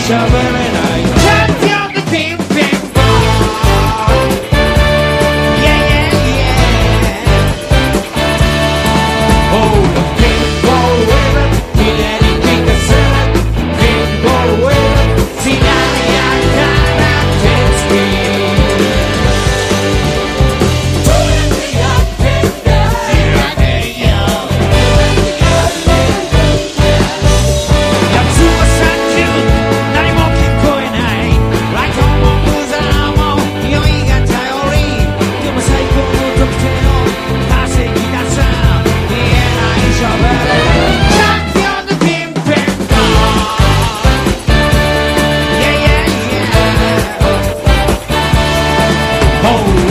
喋れないチャンピオンでピンピンポン Yeah yeah yeah Oh the pinball wave ひねり聞かせる Pinball wave しなやかな手つきOh